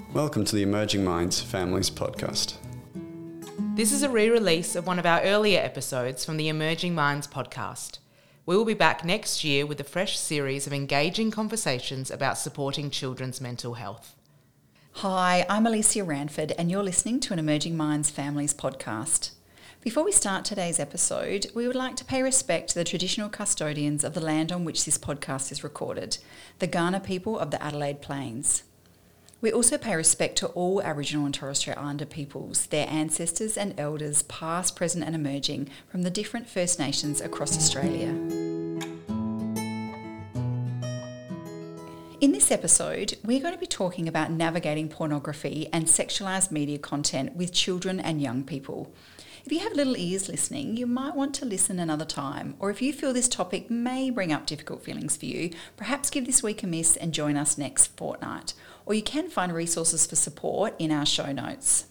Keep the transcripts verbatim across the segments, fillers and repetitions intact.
Welcome to the Emerging Minds Families Podcast. This is a re-release of one of our earlier episodes from the Emerging Minds podcast. We will be back next year with a fresh series of engaging conversations about supporting children's mental health. Hi, I'm Alicia Ranford and you're listening to an Emerging Minds Families podcast. Before we start today's episode, we would like to pay respect to the traditional custodians of the land on which this podcast is recorded, the Kaurna people of the Adelaide Plains. We also pay respect to all Aboriginal and Torres Strait Islander peoples, their ancestors and elders, past, present and emerging, from the different First Nations across Australia. In this episode, we're going to be talking about navigating pornography and sexualised media content with children and young people. If you have little ears listening, you might want to listen another time, or if you feel this topic may bring up difficult feelings for you, perhaps give this week a miss and join us next fortnight. Or you can find resources for support in our show notes.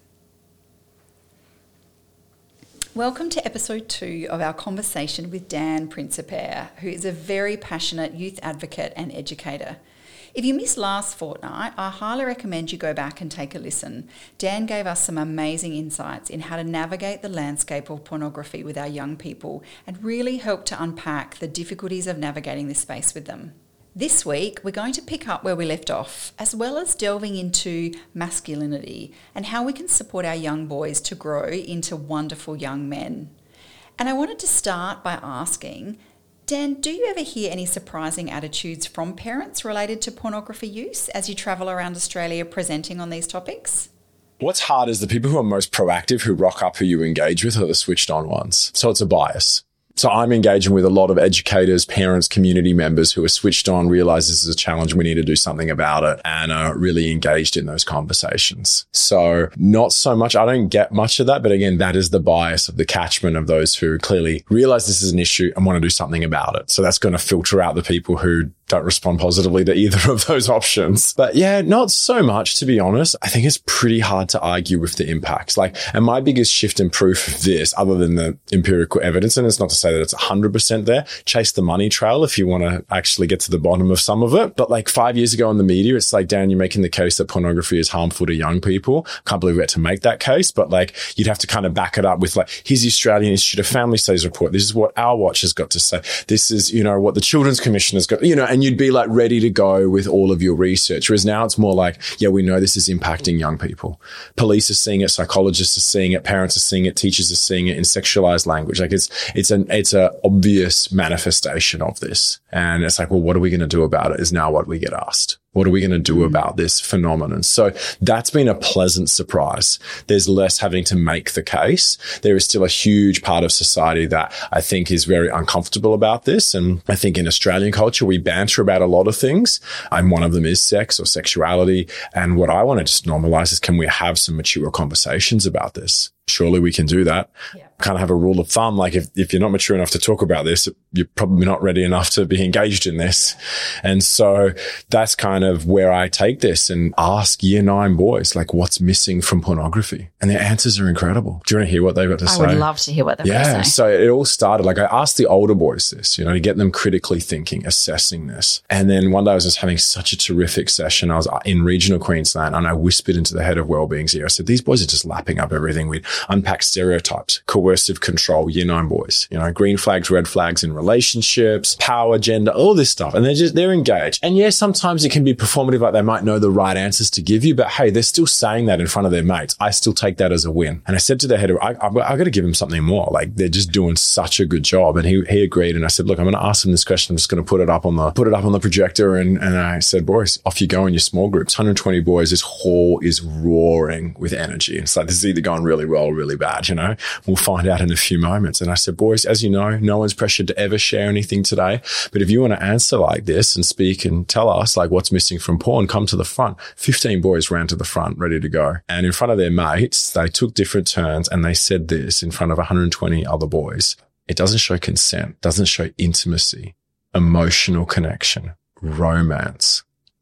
Welcome to episode two of our conversation with Dan Principe, who is a very passionate youth advocate and educator. If you missed last fortnight, I highly recommend you go back and take a listen. Dan gave us some amazing insights in how to navigate the landscape of pornography with our young people and really helped to unpack the difficulties of navigating this space with them. This week, we're going to pick up where we left off, as well as delving into masculinity and how we can support our young boys to grow into wonderful young men. And I wanted to start by asking, Dan, do you ever hear any surprising attitudes from parents related to pornography use as you travel around Australia presenting on these topics? What's hard is the people who are most proactive, who rock up, who you engage with, are the switched on ones. So it's a bias. So I'm engaging with a lot of educators, parents, community members who are switched on, realize this is a challenge, we need to do something about it, and are really engaged in those conversations. So not so much, I don't get much of that, but again, that is the bias of the catchment of those who clearly realize this is an issue and want to do something about it. So that's going to filter out the people who don't respond positively to either of those options. But yeah, not so much, to be honest. I think it's pretty hard to argue with the impacts. Like, and my biggest shift in proof of this, other than the empirical evidence, and it's not to say that it's one hundred percent there, chase the money trail if you want to actually get to the bottom of some of it. But like five years ago in the media, it's like, Dan, you're making the case that pornography is harmful to young people. Can't believe we had to make that case. But like, you'd have to kind of back it up with like, here's the Australian Institute of Family Studies report. This is what Our Watch has got to say. This is, you know, what the Children's Commission has got, you know, and you'd be like ready to go with all of your research. Whereas now it's more like, yeah, we know this is impacting young people. Police are seeing it, psychologists are seeing it, parents are seeing it, teachers are seeing it in sexualized language. Like it's, it's an, it's a obvious manifestation of this. And it's like, well, what are we going to do about it is now what we get asked. What are we going to do about this phenomenon? So that's been a pleasant surprise. There's less having to make the case. There is still a huge part of society that I think is very uncomfortable about this. And I think in Australian culture, we banter about a lot of things. And one of them is sex or sexuality. And what I want to just normalize is, can we have some mature conversations about this? Surely we can do that. Yeah. Kind of have a rule of thumb, like if, if you're not mature enough to talk about this, you're probably not ready enough to be engaged in this. And so that's kind of where I take this and ask year nine boys, like, what's missing from pornography? And their answers are incredible. Do you want to hear what they've got to I say? I would love to hear what they've got yeah, to say. So it all started, like I asked the older boys this, you know, to get them critically thinking, assessing this. And then one day I was just having such a terrific session. I was in regional Queensland and I whispered into the head of wellbeing's ear. I said, these boys are just lapping up everything. We'd unpack stereotypes, coercive control, year nine boys, you know, green flags, red flags in relationships, power, gender, all this stuff. And they're just, they're engaged. And yes, sometimes it can be performative, like they might know the right answers to give you, but hey, they're still saying that in front of their mates. I still take that as a win. And I said to the head of, I, I, I got to give them something more. Like they're just doing such a good job. And he, he agreed. And I said, look, I'm going to ask them this question. I'm just going to put it up on the, put it up on the projector. And, and I said, boys, off you go in your small groups, one hundred twenty boys. This hall is roaring with energy. It's like, this is either going really well or really bad, you know? We'll find out in a few moments. And I said, boys, as you know, no one's pressured to ever share anything today. But if you want to answer like this and speak and tell us like what's missing from porn, come to the front. fifteen boys ran to the front, ready to go. And in front of their mates, they took different turns and they said this in front of one hundred twenty other boys. It doesn't show consent, doesn't show intimacy, emotional connection, romance,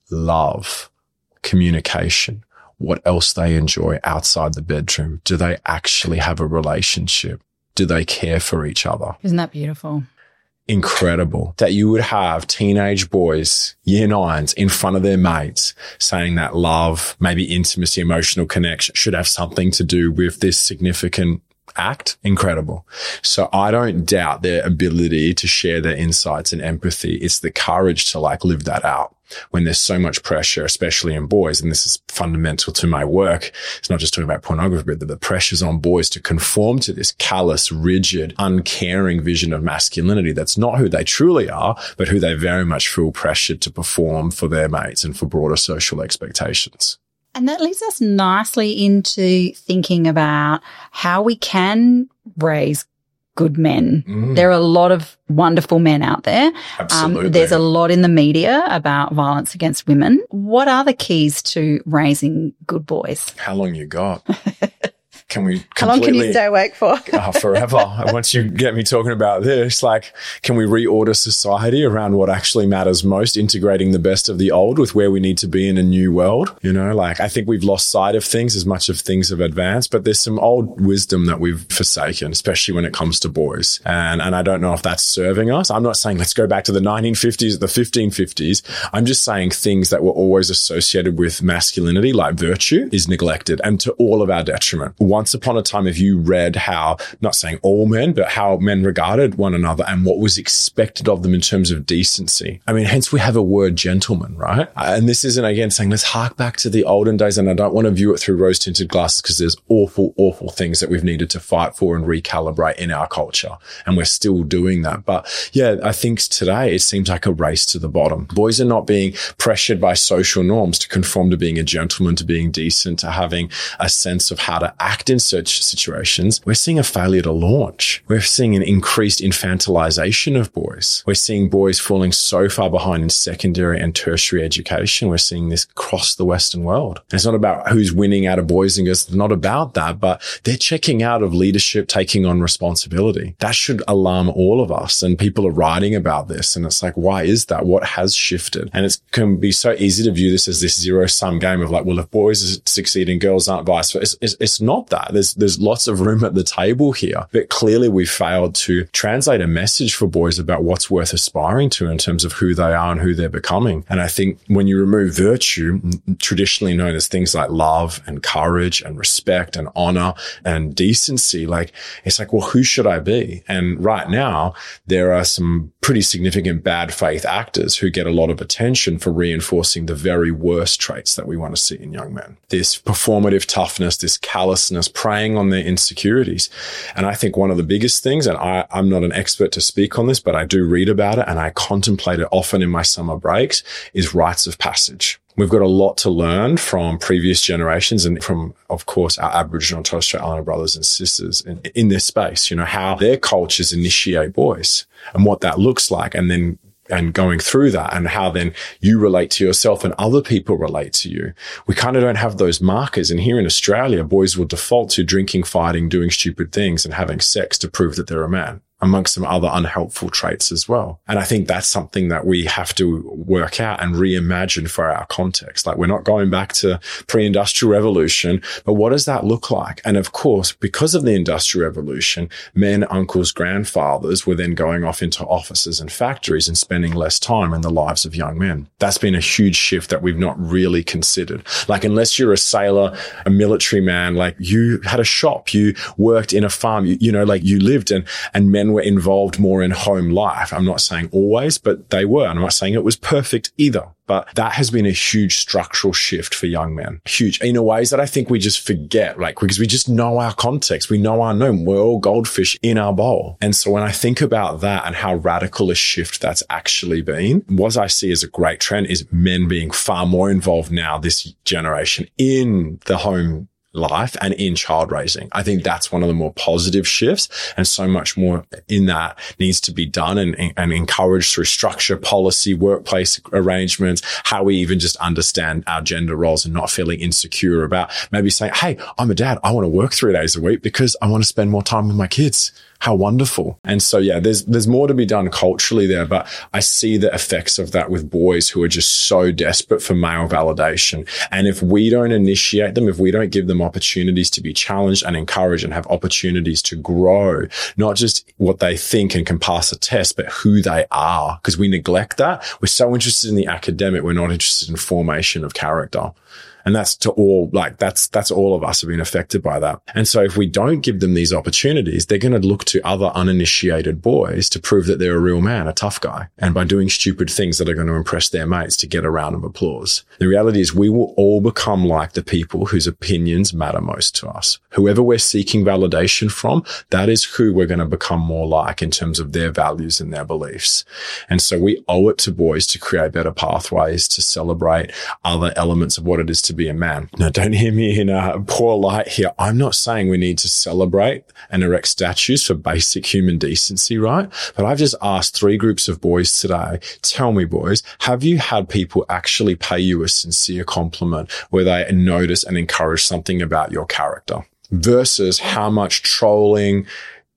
love, communication. What else they enjoy outside the bedroom? Do they actually have a relationship? Do they care for each other? Isn't that beautiful? Incredible that you would have teenage boys, year nines, in front of their mates saying that love, maybe intimacy, emotional connection should have something to do with this significant act. Incredible. So I don't doubt their ability to share their insights and empathy. It's the courage to like live that out when there's so much pressure, especially in boys. And this is fundamental to my work. It's not just talking about pornography, but the pressures on boys to conform to this callous, rigid, uncaring vision of masculinity. That's not who they truly are, but who they very much feel pressured to perform for their mates and for broader social expectations. And that leads us nicely into thinking about how we can raise good men. Mm. There are a lot of wonderful men out there. Absolutely. Um, there's a lot in the media about violence against women. What are the keys to raising good boys? How long you got? Can we How long can you stay awake for? oh, forever. Once you get me talking about this, like, can we reorder society around what actually matters most, integrating the best of the old with where we need to be in a new world? You know, like, I think we've lost sight of things as much as things have advanced, but there's some old wisdom that we've forsaken, especially when it comes to boys. And, and I don't know if that's serving us. I'm not saying let's go back to the nineteen fifties, the fifteen fifties. I'm just saying things that were always associated with masculinity, like virtue, is neglected, and to all of our detriment. Once upon a time, if you read how, not saying all men, but how men regarded one another and what was expected of them in terms of decency. I mean, hence we have a word gentleman, right? And this isn't, again, saying let's hark back to the olden days, and I don't want to view it through rose-tinted glasses because there's awful, awful things that we've needed to fight for and recalibrate in our culture. And we're still doing that. But yeah, I think today it seems like a race to the bottom. Boys are not being pressured by social norms to conform to being a gentleman, to being decent, to having a sense of how to act in certain situations. We're seeing a failure to launch. We're seeing an increased infantilization of boys. We're seeing boys falling so far behind in secondary and tertiary education. We're seeing this across the Western world. And it's not about who's winning out of boys and girls. It's not about that, but they're checking out of leadership, taking on responsibility. That should alarm all of us. And people are writing about this. And it's like, why is that? What has shifted? And it can be so easy to view this as this zero sum game of like, well, if boys succeed and girls aren't, vice versa. It's, it's, it's not that. There's There's lots of room at the table here, but clearly we failed to translate a message for boys about what's worth aspiring to in terms of who they are and who they're becoming. And I think when you remove virtue, traditionally known as things like love and courage and respect and honor and decency, like, it's like, well, who should I be? And right now, there are some pretty significant bad faith actors who get a lot of attention for reinforcing the very worst traits that we want to see in young men. This performative toughness, this callousness, preying on their insecurities. And I think one of the biggest things, and I, I'm not an expert to speak on this, but I do read about it and I contemplate it often in my summer breaks, is rites of passage. We've got a lot to learn from previous generations and from, of course, our Aboriginal and Torres Strait Islander brothers and sisters in, in this space, you know, how their cultures initiate boys and what that looks like, and then and going through that and how then you relate to yourself and other people relate to you. We kind of don't have those markers. And here in Australia, boys will default to drinking, fighting, doing stupid things and having sex to prove that they're a man, amongst some other unhelpful traits as well. And I think that's something that we have to work out and reimagine for our context. Like, we're not going back to pre-industrial revolution, but what does that look like? And of course, because of the industrial revolution, men, uncles, grandfathers were then going off into offices and factories and spending less time in the lives of young men. That's been a huge shift that we've not really considered. Like, unless you're a sailor, a military man, like, you had a shop, you worked in a farm, you, you know, like, you lived and, and men were involved more in home life. I'm not saying always, but they were. I'm not saying it was perfect either. But that has been a huge structural shift for young men. Huge. In ways that I think we just forget, like, because we just know our context. We know our known. We're all goldfish in our bowl. And so when I think about that and how radical a shift that's actually been, what I see as a great trend is men being far more involved now, this generation, in the home life and in child raising. I think that's one of the more positive shifts, and so much more in that needs to be done and, and encouraged through structure, policy, workplace arrangements, how we even just understand our gender roles and not feeling insecure about maybe saying, hey, I'm a dad. I want to work three days a week because I want to spend more time with my kids. How wonderful. And so, yeah, there's, there's more to be done culturally there, but I see the effects of that with boys who are just so desperate for male validation. And if we don't initiate them, if we don't give them opportunities to be challenged and encouraged and have opportunities to grow, not just what they think and can pass a test, but who they are. Because we neglect that. We're so interested in the academic. We're not interested in formation of character. And that's to all, like, that's, that's all of us have been affected by that. And so if we don't give them these opportunities, they're going to look to other uninitiated boys to prove that they're a real man, a tough guy. And by doing stupid things that are going to impress their mates to get a round of applause. The reality is we will all become like the people whose opinions matter most to us. Whoever we're seeking validation from, that is who we're going to become more like in terms of their values and their beliefs. And so we owe it to boys to create better pathways to celebrate other elements of what it is to be a man. Now, don't hear me in a poor light here. I'm not saying we need to celebrate and erect statues for basic human decency, right? But I've just asked three groups of boys today, tell me, boys, have you had people actually pay you a sincere compliment where they notice and encourage something about your character versus how much trolling,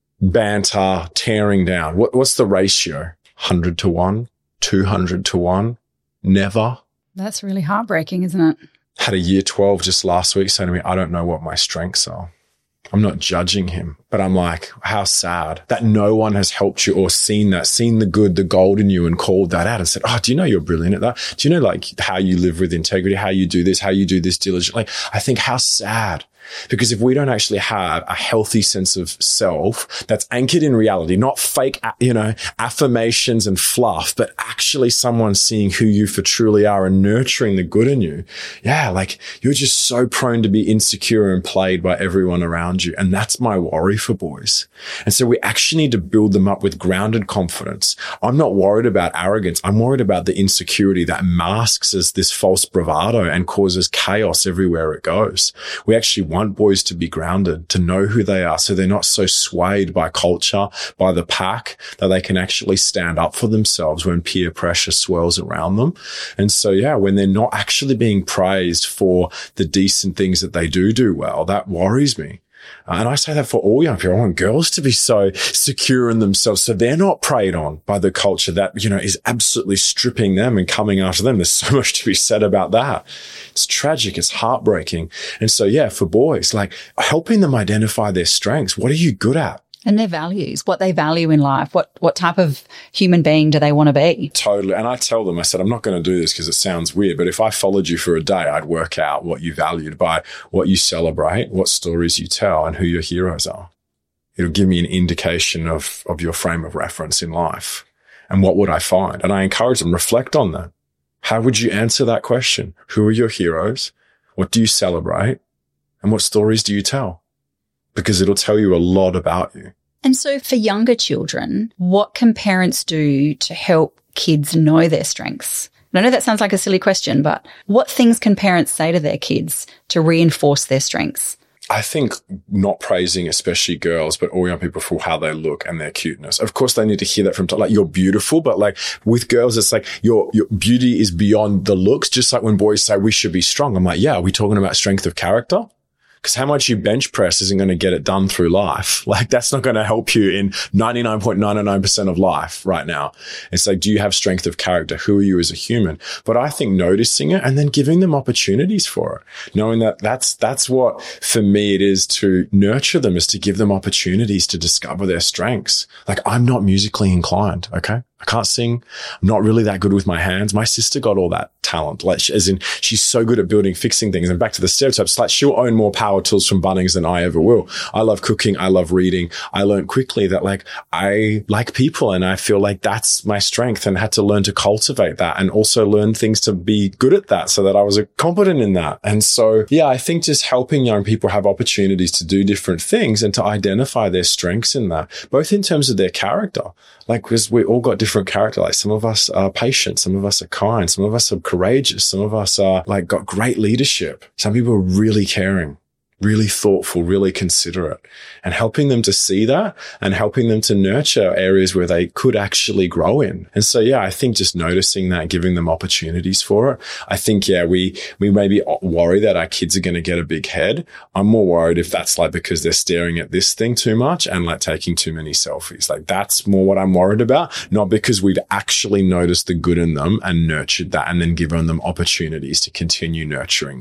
banter, tearing down? What, what's the ratio? one hundred to one? two hundred to one? Never? That's really heartbreaking, isn't it? Had a year twelve just last week say to me, I don't know what my strengths are. I'm not judging him, but I'm like, how sad that no one has helped you or seen that, seen the good, the gold in you and called that out and said, oh, do you know you're brilliant at that? Do you know like how you live with integrity, how you do this, how you do this diligently? Like, I think how sad. Because if we don't actually have a healthy sense of self that's anchored in reality, not fake, you know, affirmations and fluff, but actually someone seeing who you for truly are and nurturing the good in you. Yeah, like you're just so prone to be insecure and played by everyone around you. And that's my worry for boys. And so we actually need to build them up with grounded confidence. I'm not worried about arrogance. I'm worried about the insecurity that masks as this false bravado and causes chaos everywhere it goes. We actually want boys to be grounded, to know who they are, so they're not so swayed by culture, by the pack, that they can actually stand up for themselves when peer pressure swirls around them. And so, yeah, when they're not actually being praised for the decent things that they do do well, that worries me. Uh, and I say that for all young people. I want girls to be so secure in themselves so they're not preyed on by the culture that, you know, is absolutely stripping them and coming after them. There's so much to be said about that. It's tragic. It's heartbreaking. And so, yeah, for boys, like helping them identify their strengths. What are you good at? And their values, what they value in life, what what type of human being do they want to be? Totally. And I tell them, I said, I'm not going to do this because it sounds weird, but if I followed you for a day, I'd work out what you valued by what you celebrate, what stories you tell, and who your heroes are. It'll give me an indication of, of your frame of reference in life. And what would I find? And I encourage them, reflect on that. How would you answer that question? Who are your heroes? What do you celebrate? And what stories do you tell? Because it'll tell you a lot about you. And so for younger children, what can parents do to help kids know their strengths? And I know that sounds like a silly question, but what things can parents say to their kids to reinforce their strengths? I think not praising, especially girls, but all young people for how they look and their cuteness. Of course, they need to hear that from, like, you're beautiful, but like with girls, it's like your, your beauty is beyond the looks. Just like when boys say we should be strong. I'm like, yeah, are we talking about strength of character? Because how much you bench press isn't going to get it done through life. Like that's not going to help you in ninety-nine point nine nine percent of life right now. It's like, do you have strength of character? Who are you as a human? But I think noticing it and then giving them opportunities for it, knowing that that's, that's what for me it is to nurture them, is to give them opportunities to discover their strengths. Like I'm not musically inclined. Okay. I can't sing. I'm not really that good with my hands. My sister got all that talent, like as in she's so good at building, fixing things. And back to the stereotypes, like she'll own more power tools from Bunnings than I ever will. I love cooking. I love reading. I learned quickly that like I like people and I feel like that's my strength and had to learn to cultivate that and also learn things to be good at that so that I was competent in that. And so, yeah, I think just helping young people have opportunities to do different things and to identify their strengths in that, both in terms of their character. Like, because we all got different character. Like some of us are patient. Some of us are kind. Some of us are courageous. Some of us are like got great leadership. Some people are really caring, really thoughtful, really considerate, and helping them to see that and helping them to nurture areas where they could actually grow in. And so, yeah, I think just noticing that, giving them opportunities for it. I think, yeah, we, we maybe worry that our kids are going to get a big head. I'm more worried if that's like because they're staring at this thing too much and like taking too many selfies. Like that's more what I'm worried about, not because we'd actually noticed the good in them and nurtured that and then given them opportunities to continue nurturing that.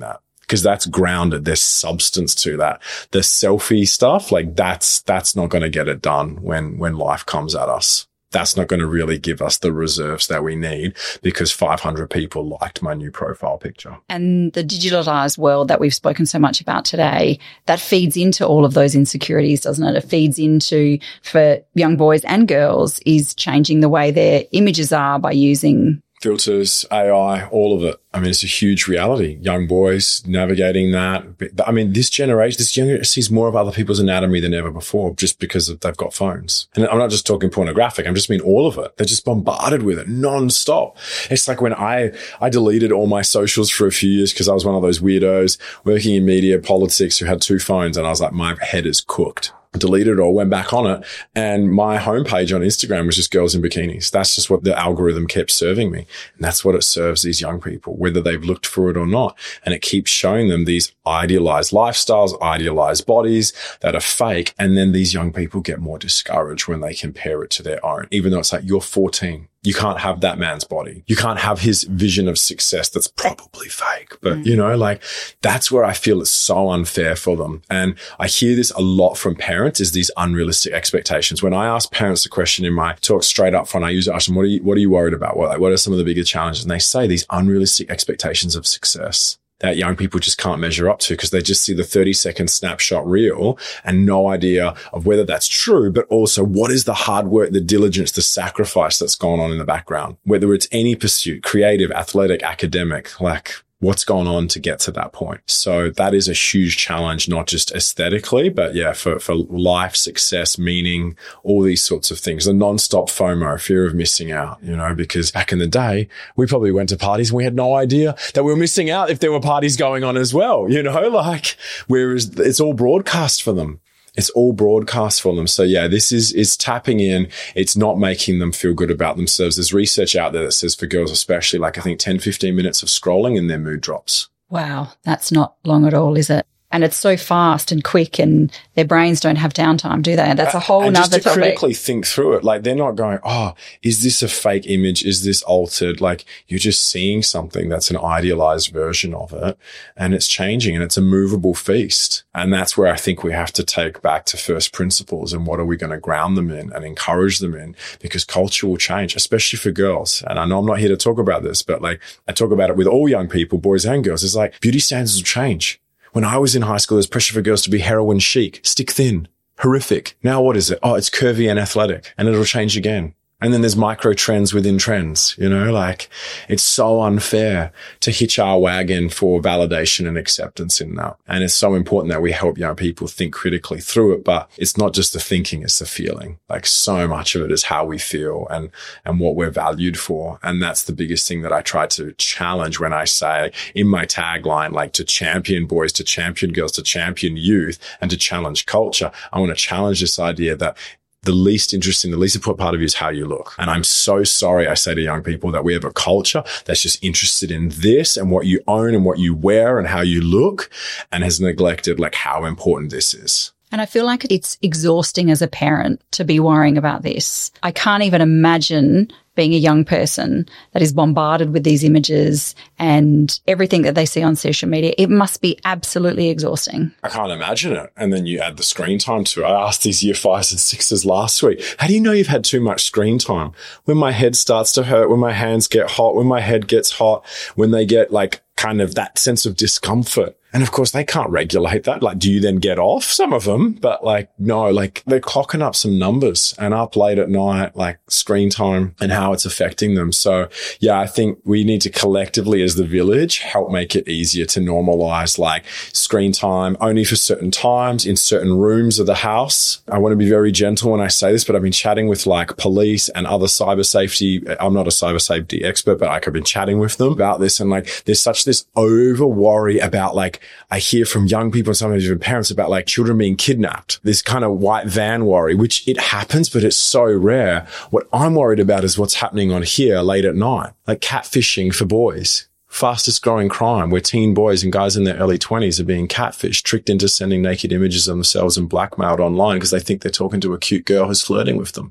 because that's grounded. There's substance to that. The selfie stuff, like that's, that's not going to get it done when, when life comes at us. That's not going to really give us the reserves that we need because five hundred people liked my new profile picture. And the digitalized world that we've spoken so much about today, that feeds into all of those insecurities, doesn't it? It feeds into, for young boys and girls, is changing the way their images are by using filters, A I, all of it. I mean, it's a huge reality. Young boys navigating that. I mean, this generation, this generation sees more of other people's anatomy than ever before just because of, they've got phones. And I'm not just talking pornographic. I'm just mean all of it. They're just bombarded with it non-stop. It's like when I, I deleted all my socials for a few years because I was one of those weirdos working in media, politics who had two phones. And I was like, my head is cooked. I deleted it all, went back on it, and my homepage on Instagram was just girls in bikinis. That's just what the algorithm kept serving me. And that's what it serves these young people, whether they've looked for it or not. And it keeps showing them these idealized lifestyles, idealized bodies that are fake. And then these young people get more discouraged when they compare it to their own, even though it's like, you're fourteen. You can't have that man's body. You can't have his vision of success that's probably fake. But, mm. you know, like that's where I feel it's so unfair for them. And I hear this a lot from parents, is these unrealistic expectations. When I ask parents the question in my talk straight up front, I usually ask them, what are you, what are you worried about? What, like, what are some of the bigger challenges? And they say these unrealistic expectations of success that young people just can't measure up to because they just see the thirty second snapshot reel and no idea of whether that's true, but also what is the hard work, the diligence, the sacrifice that's gone on in the background, whether it's any pursuit, creative, athletic, academic, like what's gone on to get to that point. So that is a huge challenge, not just aesthetically, but yeah, for, for life, success, meaning, all these sorts of things. The non-stop FOMO, fear of missing out, you know, because back in the day, we probably went to parties and we had no idea that we were missing out if there were parties going on as well, you know, like, whereas it's all broadcast for them. It's all broadcast for them. So yeah, this is, is tapping in. It's not making them feel good about themselves. There's research out there that says for girls, especially, like I think ten, fifteen minutes of scrolling and their mood drops. Wow. That's not long at all, is it? And it's so fast and quick and their brains don't have downtime, do they? And that's a whole and nother just to topic. critically think through it. Like they're not going, oh, is this a fake image? Is this altered? Like you're just seeing something that's an idealized version of it and it's changing and it's a movable feast. And that's where I think we have to take back to first principles and what are we going to ground them in and encourage them in, because culture will change, especially for girls. And I know I'm not here to talk about this, but like I talk about it with all young people, boys and girls. It's like beauty standards will change. When I was in high school, there's pressure for girls to be heroin chic, stick thin, horrific. Now what is it? Oh, it's curvy and athletic, and it'll change again. And then there's micro trends within trends, you know, like it's so unfair to hitch our wagon for validation and acceptance in that. And it's so important that we help young people think critically through it. But it's not just the thinking, it's the feeling. Like so much of it is how we feel and, and what we're valued for. And that's the biggest thing that I try to challenge when I say in my tagline, like to champion boys, to champion girls, to champion youth and to challenge culture. I want to challenge this idea that the least interesting, the least important part of you is how you look. And I'm so sorry, I say to young people, that we have a culture that's just interested in this and what you own and what you wear and how you look, and has neglected like how important this is. And I feel like it's exhausting as a parent to be worrying about this. I can't even imagine being a young person that is bombarded with these images and everything that they see on social media. It must be absolutely exhausting. I can't imagine it. And then you add the screen time to it. I asked these year fives and sixes last week, how do you know you've had too much screen time? When my head starts to hurt, when my hands get hot, when my head gets hot, when they get like kind of that sense of discomfort. And of course, they can't regulate that. Like, do you then get off? Some of them, but like, no, like they're clocking up some numbers and up late at night, like screen time and how it's affecting them. So yeah, I think we need to collectively as the village help make it easier to normalize like screen time only for certain times in certain rooms of the house. I want to be very gentle when I say this, but I've been chatting with like police and other cyber safety. I'm not a cyber safety expert, but like I've been chatting with them about this. And like, there's such this over worry about like, I hear from young people and sometimes even parents about like children being kidnapped, this kind of white van worry, which it happens, but it's so rare. What I'm worried about is what's happening on here late at night, like catfishing for boys. Fastest growing crime where teen boys and guys in their early twenties are being catfished, tricked into sending naked images of themselves and blackmailed online because they think they're talking to a cute girl who's flirting with them.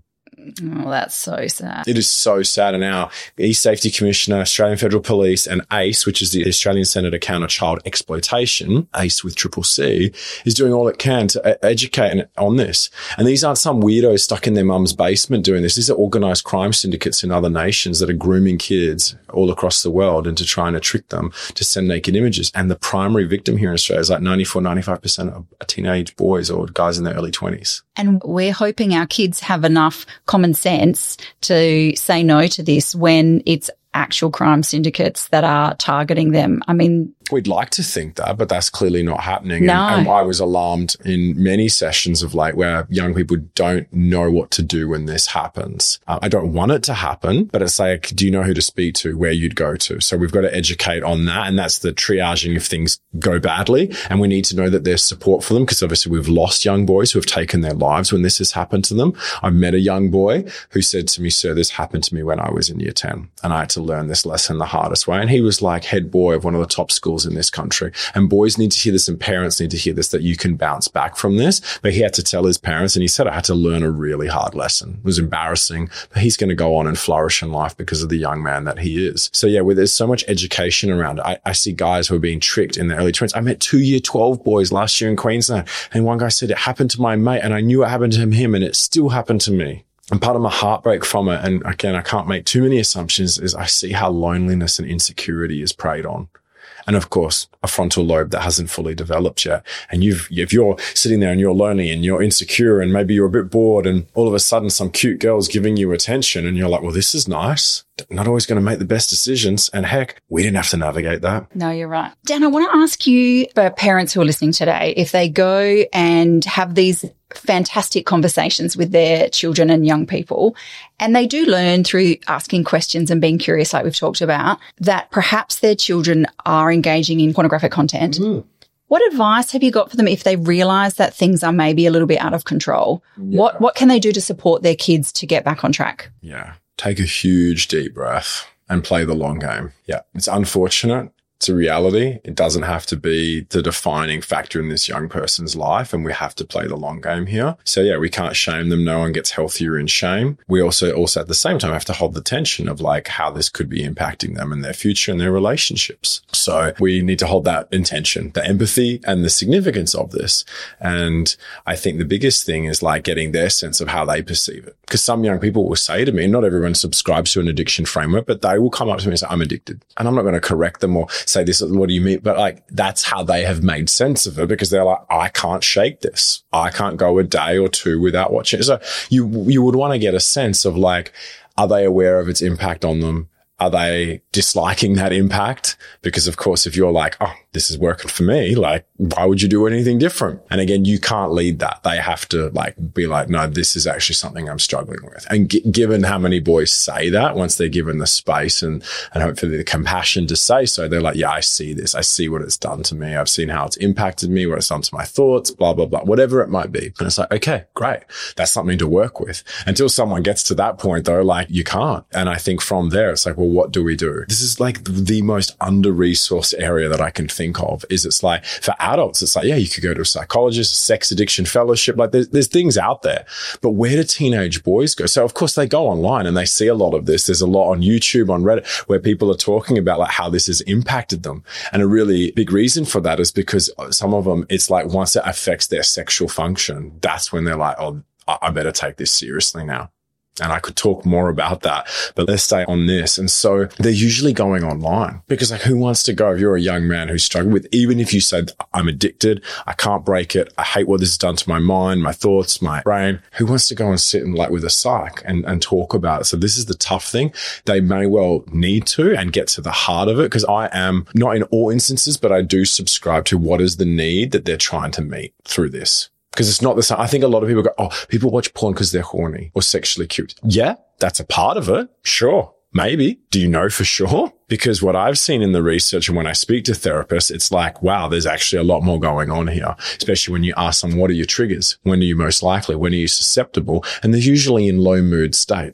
Oh, that's so sad. It is so sad. And our East Safety Commissioner, Australian Federal Police, and ACE, which is the Australian Centre to Counter Child Exploitation, ACE with triple C, is doing all it can to educate on this. And these aren't some weirdos stuck in their mum's basement doing this. These are organised crime syndicates in other nations that are grooming kids all across the world into trying to trick them to send naked images. And the primary victim here in Australia is like ninety-four, ninety-five percent of teenage boys or guys in their early twenties. And we're hoping our kids have enough common sense to say no to this when it's actual crime syndicates that are targeting them. I mean, we'd like to think that, but that's clearly not happening. No. And, and I was alarmed in many sessions of like where young people don't know what to do when this happens. Uh, I don't want it to happen, but it's like, do you know who to speak to, where you'd go to? So we've got to educate on that. And that's the triaging if things go badly. And we need to know that there's support for them because obviously we've lost young boys who have taken their lives when this has happened to them. I met a young boy who said to me, sir, this happened to me when I was in year ten and I had to learn this lesson the hardest way. And he was like head boy of one of the top schools in this country. And boys need to hear this and parents need to hear this, that you can bounce back from this. But he had to tell his parents and he said, I had to learn a really hard lesson. It was embarrassing, but he's going to go on and flourish in life because of the young man that he is. So yeah, where there's so much education around it, I, I see guys who are being tricked in their early twenties. I met two year twelve boys last year in Queensland. And one guy said it happened to my mate and I knew it happened to him and it still happened to me. And part of my heartbreak from it, and again, I can't make too many assumptions, is I see how loneliness and insecurity is preyed on. And of course, a frontal lobe that hasn't fully developed yet. And you've, if you're sitting there and you're lonely and you're insecure and maybe you're a bit bored and all of a sudden some cute girl's giving you attention and you're like, well, this is nice. Not always going to make the best decisions. And heck, we didn't have to navigate that. No, you're right. Dan, I want to ask you, for parents who are listening today, if they go and have these fantastic conversations with their children and young people, and they do learn through asking questions and being curious, like we've talked about, that perhaps their children are engaging in pornographic content. Mm. What advice have you got for them if they realise that things are maybe a little bit out of control? Yeah. What what can they do to support their kids to get back on track? Yeah. Take a huge deep breath and play the long game. Yeah. It's unfortunate. It's a reality. It doesn't have to be the defining factor in this young person's life, and we have to play the long game here. So yeah, we can't shame them. No one gets healthier in shame. We also, also at the same time have to hold the tension of like how this could be impacting them and their future and their relationships. So we need to hold that intention, the empathy and the significance of this. And I think the biggest thing is like getting their sense of how they perceive it. Because some young people will say to me, not everyone subscribes to an addiction framework, but they will come up to me and say, I'm addicted. And I'm not going to correct them or say this, what do you mean? But like, that's how they have made sense of it because they're like, I can't shake this. I can't go a day or two without watching it. So you, you would want to get a sense of like, are they aware of its impact on them? Are they disliking that impact? Because of course, if you're like, oh, this is working for me, like, why would you do anything different? And again, you can't lead that. They have to like be like, no, this is actually something I'm struggling with. And g- given how many boys say that once they're given the space and, and hopefully the compassion to say so, they're like, yeah, I see this. I see what it's done to me. I've seen how it's impacted me, what it's done to my thoughts, blah, blah, blah, whatever it might be. And it's like, okay, great. That's something to work with. Until someone gets to that point though, like you can't. And I think from there, it's like, well, what do we do? This is like the most under-resourced area that I can think of is it's like for adults, it's like, yeah, you could go to a psychologist, a sex addiction fellowship. Like there's, there's things out there, but where do teenage boys go? So of course they go online and they see a lot of this. There's a lot on YouTube, on Reddit, where people are talking about like how this has impacted them. And a really big reason for that is because some of them, it's like once it affects their sexual function, that's when they're like, oh, I better take this seriously now. And I could talk more about that, but let's stay on this. And so they're usually going online because like who wants to go if you're a young man who's struggling with, even if you said, I'm addicted, I can't break it, I hate what this has done to my mind, my thoughts, my brain, who wants to go and sit and like with a psych and, and talk about it? So this is the tough thing. They may well need to and get to the heart of it because I am not in all instances, but I do subscribe to what is the need that they're trying to meet through this. Because it's not the same. I think a lot of people go, oh, people watch porn because they're horny or sexually cute. Yeah, that's a part of it. Sure. Maybe. Do you know for sure? Because what I've seen in the research and when I speak to therapists, it's like, wow, there's actually a lot more going on here, especially when you ask them, what are your triggers? When are you most likely? When are you susceptible? And they're usually in low mood states.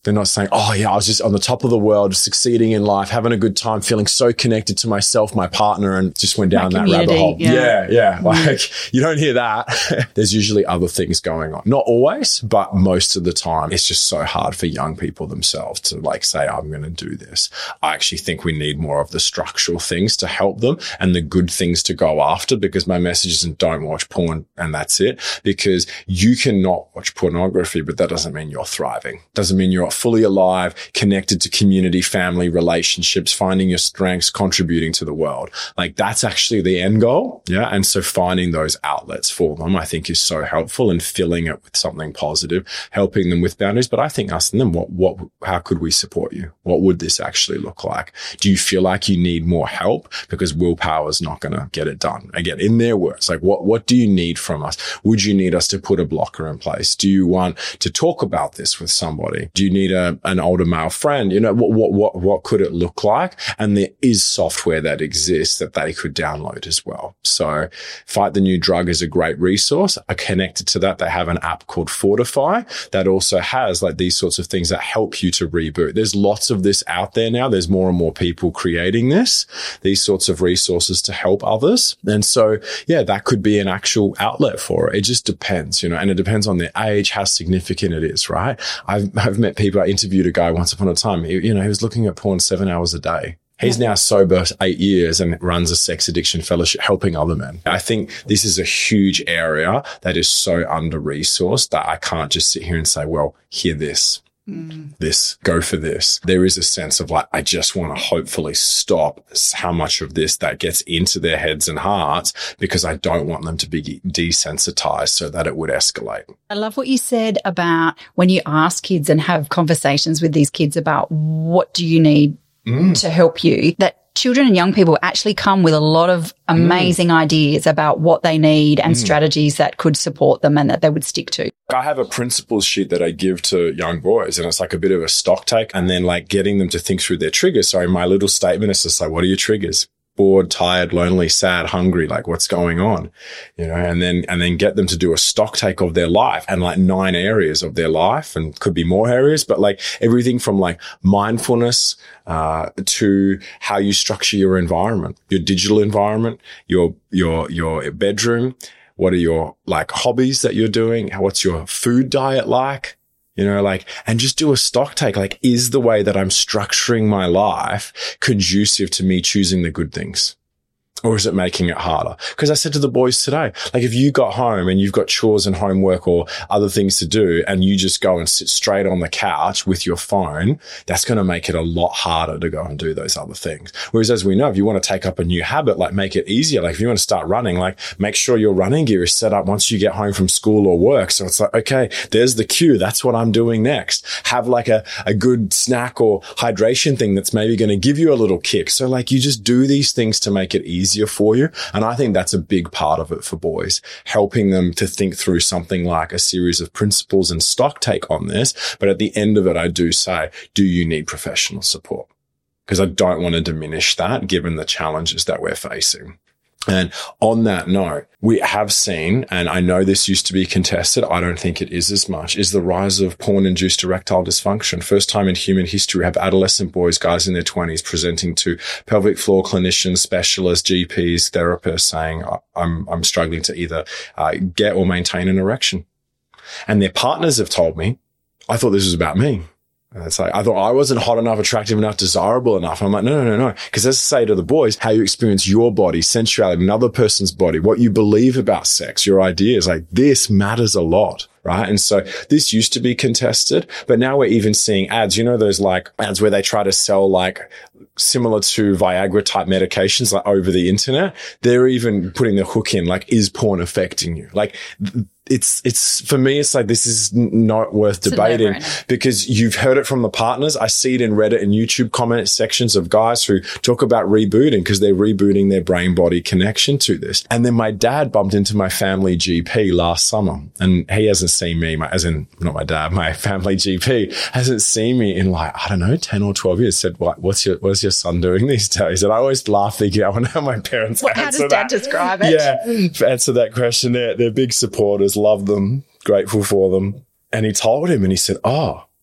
They're not saying, oh yeah, I was just on the top of the world, succeeding in life, having a good time, feeling so connected to myself, my partner, and just went down that rabbit hole. Yeah, yeah. yeah. Like you don't hear that. There's usually other things going on. Not always, but most of the time. It's just so hard for young people themselves to like say, I'm going to do this. I actually think we need more of the structural things to help them and the good things to go after, because my message isn't don't watch porn and that's it. Because you cannot watch pornography, but that doesn't mean you're thriving. Doesn't mean you're fully alive, connected to community, family, relationships, finding your strengths, contributing to the world. Like that's actually the end goal. Yeah. And so finding those outlets for them, I think is so helpful, and filling it with something positive, helping them with boundaries. But I think asking them, what, what, how could we support you? What would this actually look like? Do you feel like you need more help? Because willpower is not going to get it done. Again, in their words, like what, what do you need from us? Would you need us to put a blocker in place? Do you want to talk about this with somebody? Do you need a, an older male friend? You know, what, what, what, what could it look like? And there is software that exists that they could download as well. So Fight the New Drug is a great resource. I connected to that. They have an app called Fortify that also has like these sorts of things that help you to reboot. There's lots of this out there now. There's more and more people creating this, these sorts of resources to help others. And so, yeah, that could be an actual outlet for it. It just depends, you know, and it depends on their age, how significant it is, right? I've, I've met people. I interviewed a guy once upon a time. He, you know, he was looking at porn seven hours a day. He's now sober eight years and runs a sex addiction fellowship helping other men. I think this is a huge area that is so under-resourced that I can't just sit here and say, well, hear this. Mm. This, go for this. There is a sense of like, I just want to hopefully stop how much of this that gets into their heads and hearts, because I don't want them to be desensitized so that it would escalate. I love what you said about when you ask kids and have conversations with these kids about what do you need mm. to help you, that children and young people actually come with a lot of amazing mm. ideas about what they need and mm. strategies that could support them and that they would stick to. I have a principles sheet that I give to young boys, and it's like a bit of a stock take, and then like getting them to think through their triggers. So in my little statement, it's just like, what are your triggers? Bored, tired, lonely, sad, hungry, like what's going on, you know, and then, and then get them to do a stock take of their life and like nine areas of their life, and could be more areas, but like everything from like mindfulness, uh, to how you structure your environment, your digital environment, your, your, your bedroom. What are your like hobbies that you're doing? What's your food diet like? You know, like, and just do a stock take. Like, is the way that I'm structuring my life conducive to me choosing the good things? Or is it making it harder? Because I said to the boys today, like if you got home and you've got chores and homework or other things to do, and you just go and sit straight on the couch with your phone, that's going to make it a lot harder to go and do those other things. Whereas as we know, if you want to take up a new habit, like make it easier. Like if you want to start running, like make sure your running gear is set up once you get home from school or work. So it's like, okay, there's the cue. That's what I'm doing next. Have like a, a good snack or hydration thing that's maybe going to give you a little kick. So like you just do these things to make it easier for you. And I think that's a big part of it for boys, helping them to think through something like a series of principles and stock take on this. But at the end of it, I do say, do you need professional support? Because I don't want to diminish that given the challenges that we're facing. And on that note, we have seen, and I know this used to be contested, I don't think it is as much, is the rise of porn-induced erectile dysfunction. First time in human history, we have adolescent boys, guys in their twenties, presenting to pelvic floor clinicians, specialists, G Ps, therapists, saying, I'm, I'm struggling to either uh, get or maintain an erection. And their partners have told me, I thought this was about me. And it's like, I thought I wasn't hot enough, attractive enough, desirable enough. I'm like, no, no, no, no. Because as I say to the boys, how you experience your body, sensuality, another person's body, what you believe about sex, your ideas, like this matters a lot. Right. And so this used to be contested, but now we're even seeing ads, you know, those like ads where they try to sell like similar to Viagra type medications, like over the internet. They're even putting the hook in, like, is porn affecting you? Like, it's, it's, for me, it's like, this is not worth it's debating because you've heard it from the partners. I see it in Reddit and YouTube comment sections of guys who talk about rebooting because they're rebooting their brain body connection to this. And then my dad bumped into my family G P last summer, and he hasn't seen me, my, as in not my dad, my family G P hasn't seen me in like, I don't know, ten or twelve years. Said, what, what's your, what's your son doing these days? And I always laugh thinking, I wonder how my parents well, answer how does dad that. describe it? Yeah. Answer that question. They're, they're big supporters, love them, grateful for them. And he told him and he said, oh,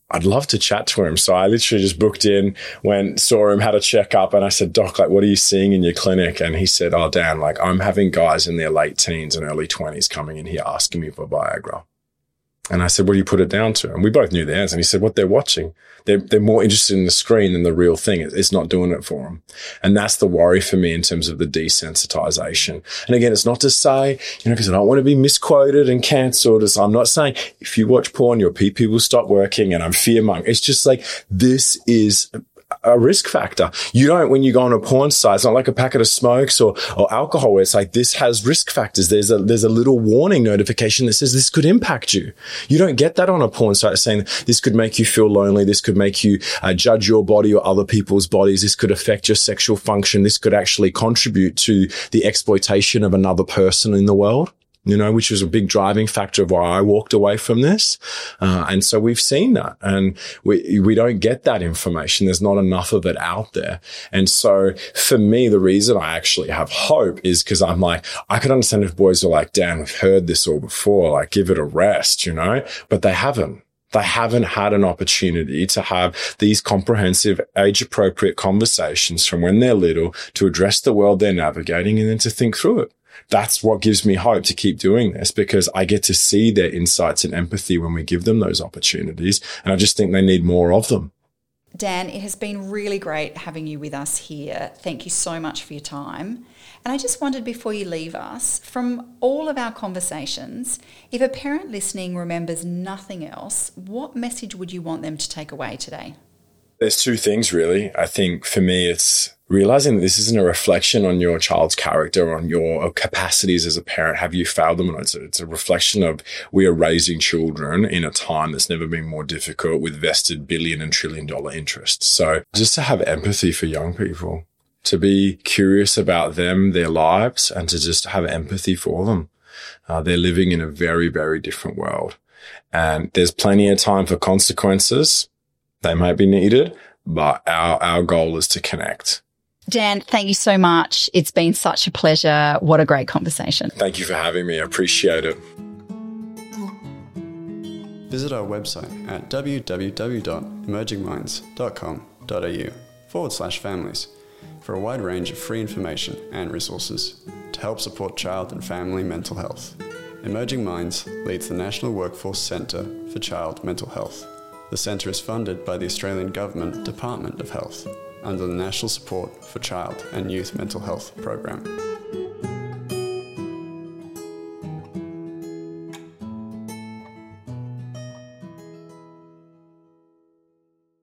I'd love to chat to him. So I literally just booked in, went, saw him, had a checkup, and I said, Doc, like, what are you seeing in your clinic? And he said, oh, Dan, like, I'm having guys in their late teens and early twenties coming in here asking me for Viagra. And I said, what do you put it down to? And we both knew the answer. And he said, what they're watching. They're, they're more interested in the screen than the real thing. It's not doing it for them. And that's the worry for me in terms of the desensitization. And again, it's not to say, you know, because I don't want to be misquoted and cancelled. I'm not saying if you watch porn, your P P will stop working and I'm fear-mongering. It's just like, this is a risk factor. You don't, when you go on a porn site, it's not like a packet of smokes or, or alcohol where it's like, this has risk factors. There's a, there's a little warning notification that says this could impact you. You don't get that on a porn site saying this could make you feel lonely. This could make you uh, judge your body or other people's bodies. This could affect your sexual function. This could actually contribute to the exploitation of another person in the world. You know, which was a big driving factor of why I walked away from this. Uh, and so we've seen that, and we, we don't get that information. There's not enough of it out there. And so for me, the reason I actually have hope is because I'm like, I could understand if boys are like, Dan, we've heard this all before, like give it a rest, you know, but they haven't. They haven't had an opportunity to have these comprehensive, age-appropriate conversations from when they're little to address the world they're navigating and then to think through it. That's what gives me hope to keep doing this, because I get to see their insights and empathy when we give them those opportunities. And I just think they need more of them. Dan, it has been really great having you with us here. Thank you so much for your time. And I just wondered, before you leave us, from all of our conversations, if a parent listening remembers nothing else, what message would you want them to take away today? There's two things, really. I think for me, it's realizing that this isn't a reflection on your child's character, on your capacities as a parent. Have you failed them? It's a, it's a reflection of we are raising children in a time that's never been more difficult with vested billion and trillion dollar interests. So just to have empathy for young people, to be curious about them, their lives, and to just have empathy for them. Uh, they're living in a very, very different world. And there's plenty of time for consequences. They might be needed, but our, our goal is to connect. Dan, thank you so much. It's been such a pleasure. What a great conversation. Thank you for having me. I appreciate it. Visit our website at www.emergingminds.com.au forward slash families for a wide range of free information and resources to help support child and family mental health. Emerging Minds leads the National Workforce Centre for Child Mental Health. The centre is funded by the Australian Government Department of Health under the National Support for Child and Youth Mental Health program.